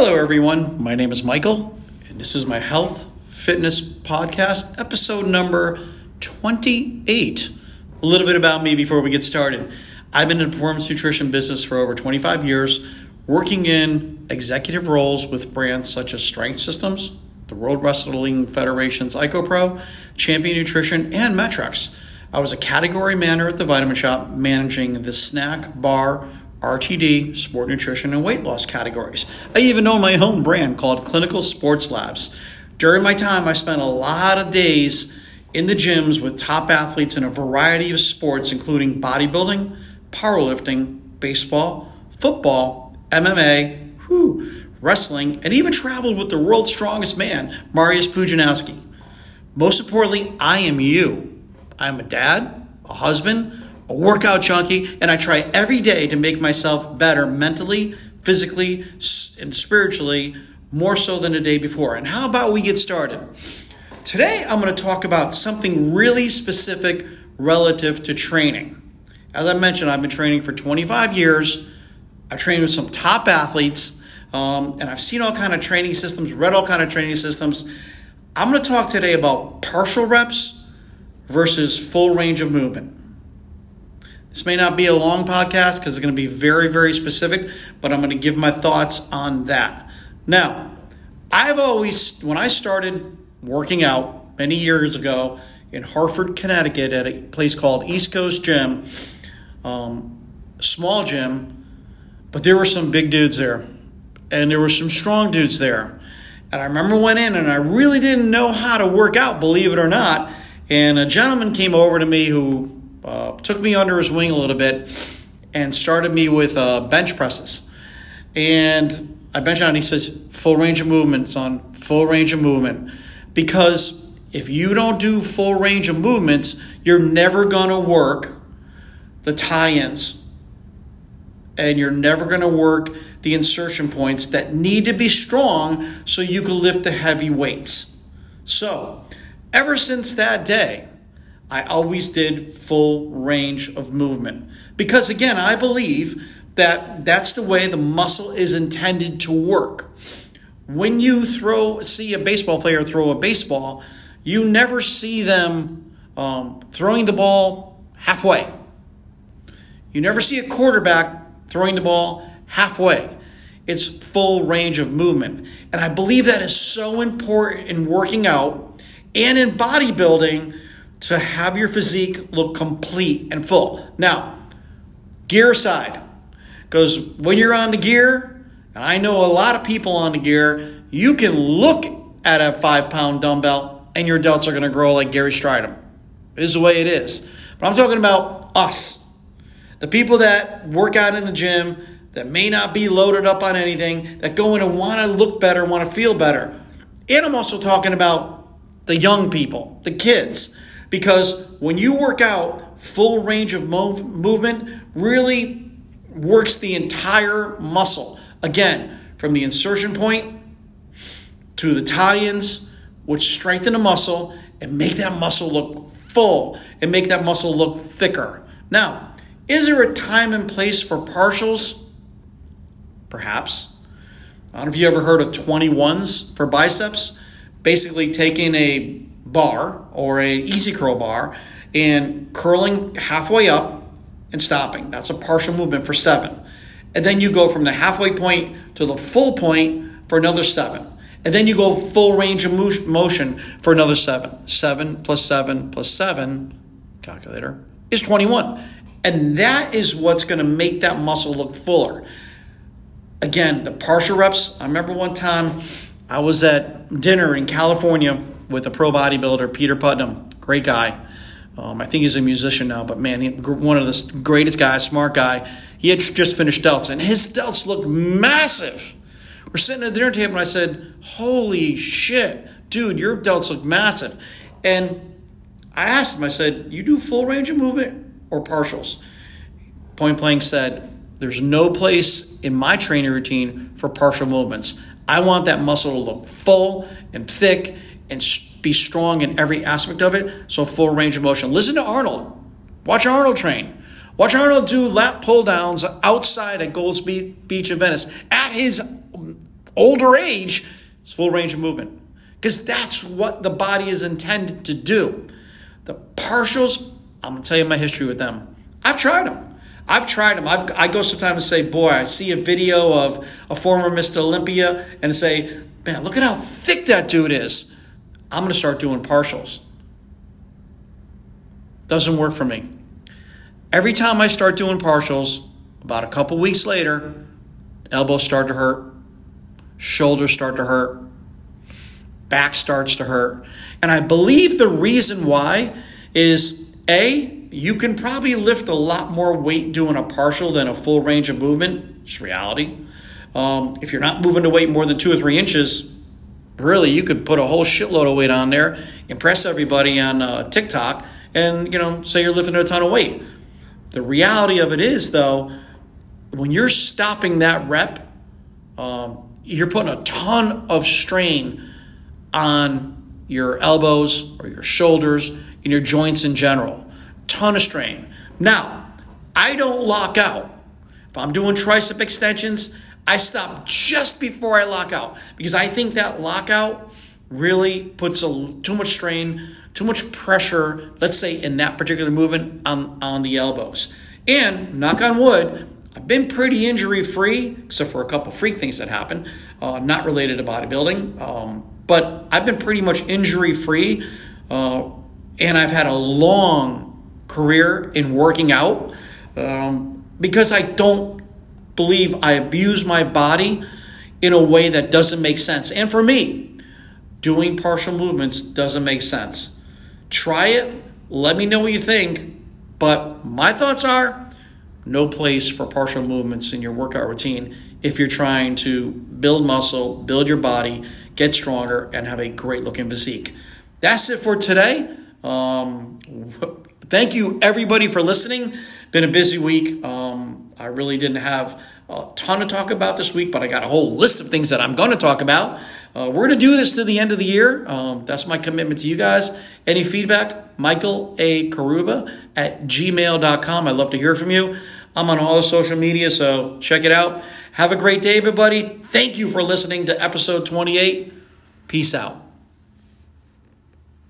Hello, everyone. My name is Michael, and this is my health fitness podcast, episode number 28. A little bit about me before we get started. I've been in the performance nutrition business for over 25 years, working in executive roles with brands such as Strength Systems, the World Wrestling Federation's IcoPro, Champion Nutrition, and Metrex. I was a category manager at the Vitamin Shop, managing the snack, bar, RTD, sport nutrition, and weight loss categories. I even own my own brand called Clinical Sports Labs. During my time, I spent a lot of days in the gyms with top athletes in a variety of sports, including bodybuilding, powerlifting, baseball, football, MMA, wrestling, and even traveled with the world's strongest man, Mariusz Pudzianowski. Most importantly, I am you. I'm a dad, a husband, a workout junkie, and I try every day to make myself better mentally, physically, and spiritually, more so than the day before. And how about we get started? Today, I'm going to talk about something really specific relative to training. As I mentioned, I've been training for 25 years. I've trained with some top athletes, and I've seen all kind of training systems, read all kind of training systems. I'm going to talk today about partial reps versus full range of movement. This may not be a long podcast because it's going to be very, very specific, but I'm going to give my thoughts on that. Now, when I started working out many years ago in Hartford, Connecticut at a place called East Coast Gym, small gym, but there were some big dudes there, and there were some strong dudes there. And I remember went in and I really didn't know how to work out, believe it or not, and a gentleman came over to me who took me under his wing a little bit and started me with bench presses. And I benched on, and he says, full range of movement, son, full range of movement. Because if you don't do full range of movements, you're never going to work the tie-ins. And you're never going to work the insertion points that need to be strong so you can lift the heavy weights. So, ever since that day, I always did full range of movement. Because again, I believe that that's the way the muscle is intended to work. When you see a baseball player throw a baseball, you never see them throwing the ball halfway. You never see a quarterback throwing the ball halfway. It's full range of movement. And I believe that is so important in working out and in bodybuilding to have your physique look complete and full. Now, gear aside, because when you're on the gear, and I know a lot of people on the gear, you can look at a 5-pound dumbbell and your delts are going to grow like Gary Stridham. It is the way it is. But I'm talking about us, the people that work out in the gym, that may not be loaded up on anything, that go in and want to look better, want to feel better. And I'm also talking about the young people, the kids. Because when you work out, full range of movement really works the entire muscle. Again, from the insertion point to the tie-ins, which strengthen the muscle and make that muscle look full and make that muscle look thicker. Now, is there a time and place for partials? Perhaps. I don't know if you ever heard of 21s for biceps. Basically taking a bar or a easy curl bar and curling halfway up and stopping. That's a partial movement for 7. And then you go from the halfway point to the full point for another 7. And then you go full range of motion for another 7. 7 plus 7 plus 7, calculator, is 21. And that is what's going to make that muscle look fuller. Again, the partial reps, I remember one time I was at dinner in California with a pro bodybuilder, Peter Putnam, great guy. I think he's a musician now, but man, one of the greatest guys, smart guy. He had just finished delts, and his delts looked massive. We're sitting at the dinner table, and I said, holy shit, dude, your delts look massive. And I asked him, I said, you do full range of movement or partials? Point blank said, there's no place in my training routine for partial movements. I want that muscle to look full and thick and be strong in every aspect of it, so full range of motion. Listen to Arnold. Watch Arnold train. Watch Arnold do lat pull downs outside at Gold's Beach in Venice at his older age, it's full range of movement. Because that's what the body is intended to do. The partials, I'm going to tell you my history with them. I've tried them. I go sometimes and say, boy, I see a video of a former Mr. Olympia and say, man, look at how thick that dude is. I'm going to start doing partials. Doesn't work for me. Every time I start doing partials, about a couple weeks later, elbows start to hurt, shoulders start to hurt, back starts to hurt. And I believe the reason why is, A, you can probably lift a lot more weight doing a partial than a full range of movement. It's reality. If you're not moving the weight more than 2 or 3 inches, really, you could put a whole shitload of weight on there, impress everybody on TikTok, and say you're lifting a ton of weight. The reality of it is, though, when you're stopping that rep, you're putting a ton of strain on your elbows or your shoulders and your joints in general. Ton of strain. Now, I don't lock out. If I'm doing tricep extensions, I stop just before I lock out because I think that lockout really puts too much strain, too much pressure, let's say in that particular movement on the elbows. And knock on wood, I've been pretty injury-free, except for a couple freak things that happen, not related to bodybuilding. But I've been pretty much injury-free, and I've had a long career in working out because I don't believe I abuse my body in a way that doesn't make sense. And for me, doing partial movements doesn't make sense. Try it. Let me know what you think. But my thoughts are no place for partial movements in your workout routine if you're trying to build muscle, build your body, get stronger, and have a great-looking physique. That's it for today. Thank you, everybody, for listening. Been a busy week. I really didn't have a ton to talk about this week, but I got a whole list of things that I'm going to talk about. We're going to do this to the end of the year. That's my commitment to you guys. Any feedback? Michael A. Karuba at gmail.com. I'd love to hear from you. I'm on all the social media, so check it out. Have a great day, everybody. Thank you for listening to episode 28. Peace out.